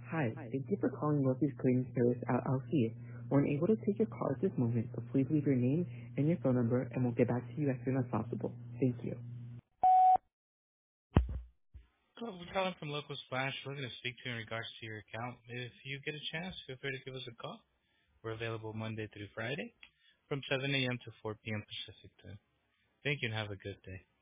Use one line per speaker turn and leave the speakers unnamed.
Hi, thank you for calling Northeast Cleaning Service LLC. We're unable to take your call at this moment, so please leave your name and your phone number, and we'll get back to you as soon as possible. Thank you.
Hello, we're calling from Local Splash. We're looking to speak to you in regards to your account. If you get a chance, feel free to give us a call. We're available Monday through Friday from 7 a.m. to 4 p.m. Pacific time. Thank you and have a good day.